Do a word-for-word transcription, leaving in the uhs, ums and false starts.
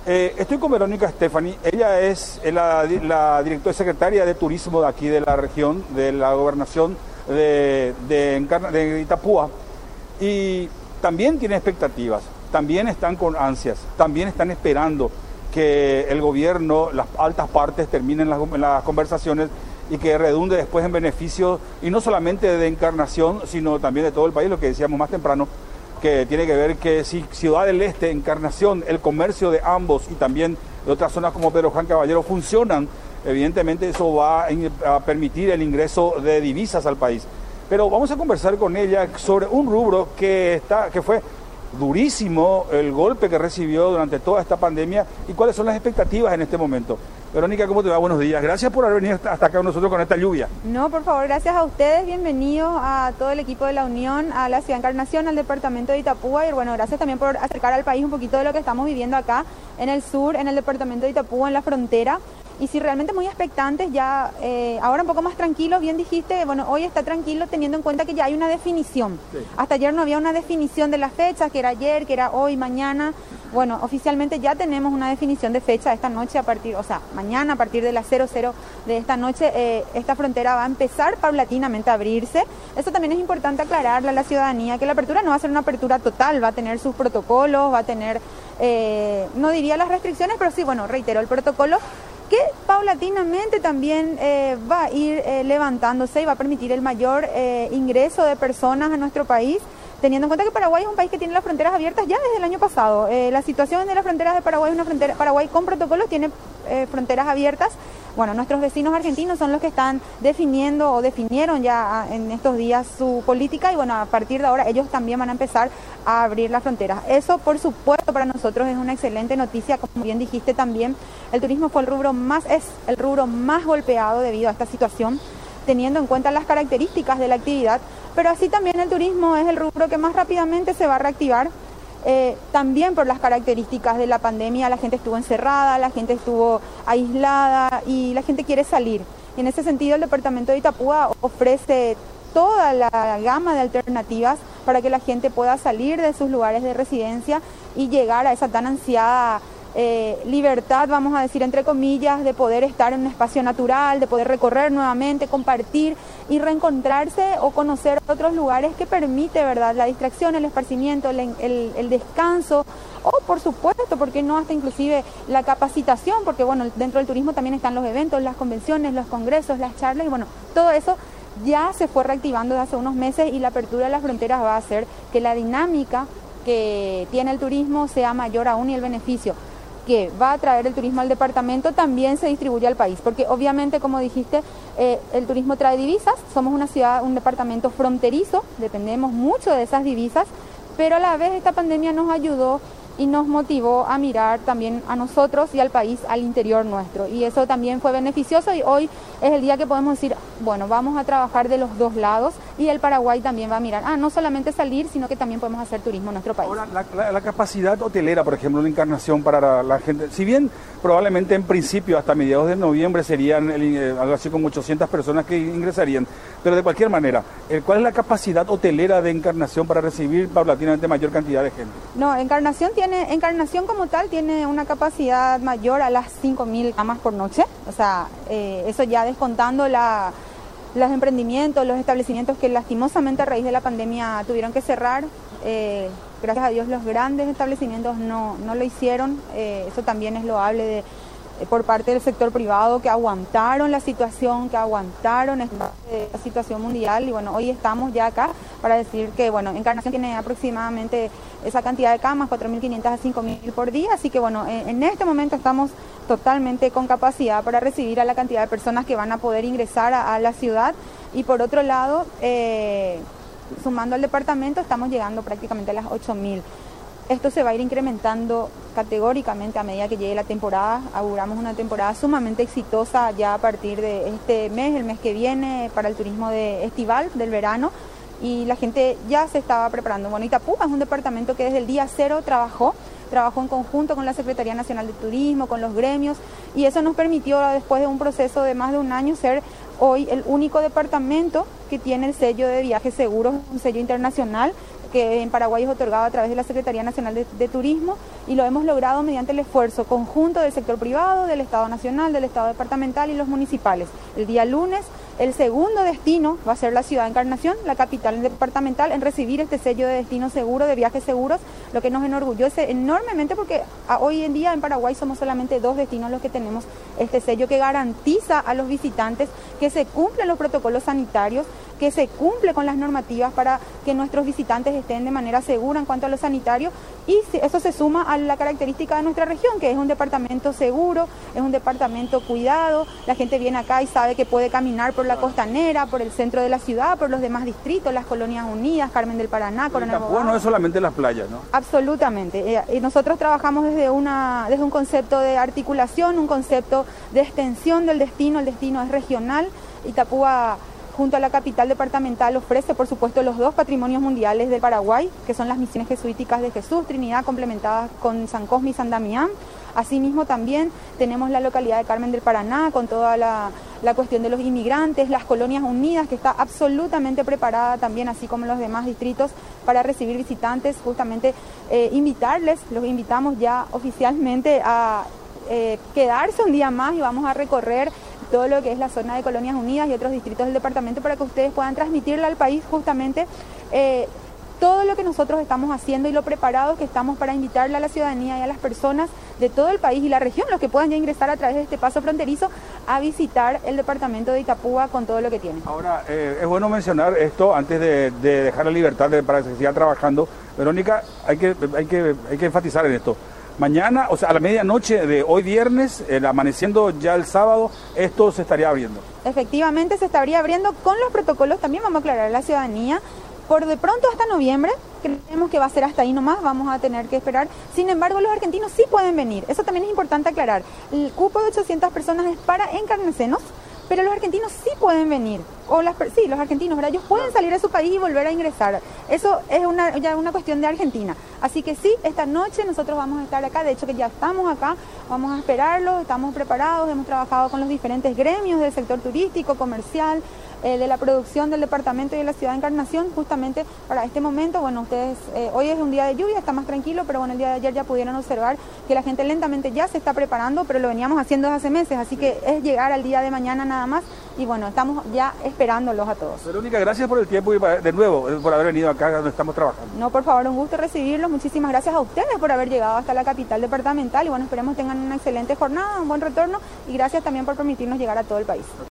Eh, estoy con Verónica Stefani, ella es la, la directora secretaria de turismo de aquí de la región, de la gobernación de, de, de Itapúa, y también tiene expectativas, también están con ansias, también están esperando que el gobierno, las altas partes terminen las, las conversaciones y que redunde después en beneficio, y no solamente de Encarnación, sino también de todo el país, lo que decíamos más temprano, que tiene que ver que si Ciudad del Este, Encarnación, el comercio de ambos y también de otras zonas como Pedro Juan Caballero funcionan, evidentemente eso va a permitir el ingreso de divisas al país. Pero vamos a conversar con ella sobre un rubro que, está, que fue durísimo, el golpe que recibió durante toda esta pandemia y cuáles son las expectativas en este momento. Verónica, ¿cómo te va? Buenos días. Gracias por haber venido hasta acá con nosotros con esta lluvia. No, por favor, gracias a ustedes. Bienvenidos a todo el equipo de la Unión, a la Ciudad Encarnación, al departamento de Itapúa. Y bueno, gracias también por acercar al país un poquito de lo que estamos viviendo acá en el sur, en el departamento de Itapúa, en la frontera. Y si realmente muy expectantes, ya eh, ahora un poco más tranquilos, bien dijiste, bueno, hoy está tranquilo teniendo en cuenta que ya hay una definición. Sí. Hasta ayer no había una definición de las fechas, que era ayer, que era hoy, mañana. Bueno, oficialmente ya tenemos una definición de fecha esta noche a partir, o sea, mañana a partir de las cero cero de esta noche, eh, esta frontera va a empezar paulatinamente a abrirse. Eso también es importante aclararle a la ciudadanía, que la apertura no va a ser una apertura total, va a tener sus protocolos, va a tener, eh, no diría las restricciones, pero sí, bueno, reitero, el protocolo que paulatinamente también eh, va a ir eh, levantándose y va a permitir el mayor eh, ingreso de personas a nuestro país, teniendo en cuenta que Paraguay es un país que tiene las fronteras abiertas ya desde el año pasado. Eh, la situación de las fronteras de Paraguay es una frontera, Paraguay con protocolos tiene eh, fronteras abiertas. Bueno, nuestros vecinos argentinos son los que están definiendo o definieron ya en estos días su política y bueno, a partir de ahora ellos también van a empezar a abrir las fronteras. Eso, por supuesto, para nosotros es una excelente noticia. Como bien dijiste también, el turismo fue el rubro más, es el rubro más golpeado debido a esta situación, teniendo en cuenta las características de la actividad, pero así también el turismo es el rubro que más rápidamente se va a reactivar. Eh, también por las características de la pandemia, la gente estuvo encerrada, la gente estuvo aislada y la gente quiere salir. Y en ese sentido el departamento de Itapúa ofrece toda la gama de alternativas para que la gente pueda salir de sus lugares de residencia y llegar a esa tan ansiada eh, libertad, vamos a decir entre comillas, de poder estar en un espacio natural, de poder recorrer nuevamente, compartir y reencontrarse o conocer otros lugares que permite, ¿verdad?, la distracción, el esparcimiento, el, el, el descanso o, por supuesto, ¿por qué no?, hasta inclusive la capacitación, porque bueno, dentro del turismo también están los eventos, las convenciones, los congresos, las charlas y bueno, todo eso ya se fue reactivando desde hace unos meses y la apertura de las fronteras va a hacer que la dinámica que tiene el turismo sea mayor aún y el beneficio que va a traer el turismo al departamento también se distribuye al país, porque obviamente, como dijiste, eh, el turismo trae divisas, somos una ciudad, un departamento fronterizo, dependemos mucho de esas divisas, pero a la vez esta pandemia nos ayudó y nos motivó a mirar también a nosotros y al país, al interior nuestro, y eso también fue beneficioso y hoy es el día que podemos decir, bueno, vamos a trabajar de los dos lados y el Paraguay también va a mirar, ah, no solamente salir, sino que también podemos hacer turismo en nuestro país. Ahora, la, la, la capacidad hotelera, por ejemplo, la Encarnación para la, la gente, si bien probablemente en principio hasta mediados de noviembre serían el, eh, algo así como ochocientas personas que ingresarían, pero de cualquier manera, ¿cuál es la capacidad hotelera de Encarnación para recibir paulatinamente mayor cantidad de gente? No, Encarnación tiene, Encarnación como tal tiene una capacidad mayor a las cinco mil camas por noche, o sea, eh, eso ya descontando la, los emprendimientos, los establecimientos que lastimosamente a raíz de la pandemia tuvieron que cerrar. Eh, gracias a Dios los grandes establecimientos no, no lo hicieron, eh, eso también es loable de, eh, por parte del sector privado que aguantaron la situación, que aguantaron esta eh, situación mundial y bueno, hoy estamos ya acá para decir que bueno, Encarnación tiene aproximadamente esa cantidad de camas, cuatro mil quinientas a cinco mil por día, así que bueno, en, en este momento estamos totalmente con capacidad para recibir a la cantidad de personas que van a poder ingresar a, a la ciudad y por otro lado, eh, sumando al departamento, estamos llegando prácticamente a las ocho mil. Esto se va a ir incrementando categóricamente a medida que llegue la temporada. Auguramos una temporada sumamente exitosa ya a partir de este mes, el mes que viene, para el turismo de estival del verano. Y la gente ya se estaba preparando. Bueno, Itapúa es un departamento que desde el día cero trabajó, trabajó en conjunto con la Secretaría Nacional de Turismo, con los gremios, y eso nos permitió, después de un proceso de más de un año, ser hoy el único departamento que tiene el sello de viajes seguros, un sello internacional, que en Paraguay es otorgado a través de la Secretaría Nacional de, de Turismo, y lo hemos logrado mediante el esfuerzo conjunto del sector privado, del Estado Nacional, del Estado Departamental y los municipales. El día lunes, el segundo destino va a ser la ciudad de Encarnación, la capital departamental, en recibir este sello de destino seguro, de viajes seguros, lo que nos enorgullece enormemente, porque a, hoy en día en Paraguay somos solamente dos destinos los que tenemos este sello que garantiza a los visitantes que se cumplen los protocolos sanitarios, que se cumple con las normativas para que nuestros visitantes estén de manera segura en cuanto a lo sanitario, y eso se suma a la característica de nuestra región, que es un departamento seguro, es un departamento cuidado. La gente viene acá y sabe que puede caminar por la costanera, por el centro de la ciudad, por los demás distritos, las Colonias Unidas, Carmen del Paraná, Coronel Bogado. No es solamente las playas, ¿no? Absolutamente. Y nosotros trabajamos desde, una, desde un concepto de articulación, un concepto de extensión del destino. El destino es regional. Itapúa, junto a la capital departamental, ofrece, por supuesto, los dos patrimonios mundiales del Paraguay, que son las misiones jesuíticas de Jesús, Trinidad, complementadas con San Cosme y San Damián. Asimismo, también tenemos la localidad de Carmen del Paraná, con toda la, la cuestión de los inmigrantes, las Colonias Unidas, que está absolutamente preparada también, así como los demás distritos, para recibir visitantes. Justamente eh, invitarles, los invitamos ya oficialmente a eh, quedarse un día más, y vamos a recorrer todo lo que es la zona de Colonias Unidas y otros distritos del departamento, para que ustedes puedan transmitirle al país justamente eh, todo lo que nosotros estamos haciendo y lo preparados que estamos para invitarle a la ciudadanía y a las personas de todo el país y la región, los que puedan ya ingresar a través de este paso fronterizo, a visitar el departamento de Itapúa con todo lo que tiene. Ahora, eh, es bueno mencionar esto antes de, de dejar la libertad de, para que se siga trabajando. Verónica, hay que, hay que, hay que enfatizar en esto. Mañana, o sea, a la medianoche de hoy viernes, el amaneciendo ya el sábado, esto se estaría abriendo. Efectivamente, se estaría abriendo con los protocolos, también vamos a aclarar a la ciudadanía. Por de pronto hasta noviembre, creemos que va a ser hasta ahí nomás, vamos a tener que esperar. Sin embargo, los argentinos sí pueden venir, eso también es importante aclarar. El cupo de ochocientas personas es para encarnacenos, pero los argentinos sí pueden venir, o las, sí, los argentinos, ¿verdad? Ellos pueden salir de su país y volver a ingresar. Eso es una, ya una cuestión de Argentina. Así que sí, esta noche nosotros vamos a estar acá, de hecho que ya estamos acá, vamos a esperarlo, estamos preparados, hemos trabajado con los diferentes gremios del sector turístico, comercial, eh, de la producción del departamento y de la ciudad de Encarnación, justamente para este momento. Bueno, ustedes, eh, hoy es un día de lluvia, está más tranquilo, pero bueno, el día de ayer ya pudieron observar que la gente lentamente ya se está preparando, pero lo veníamos haciendo desde hace meses, así que es llegar al día de mañana nada más, y bueno, estamos ya esperándolos a todos. Verónica, gracias por el tiempo y de nuevo por haber venido acá donde estamos trabajando. No, por favor, un gusto recibirlos. Muchísimas gracias a ustedes por haber llegado hasta la capital departamental, y bueno, esperemos tengan una excelente jornada, un buen retorno, y gracias también por permitirnos llegar a todo el país.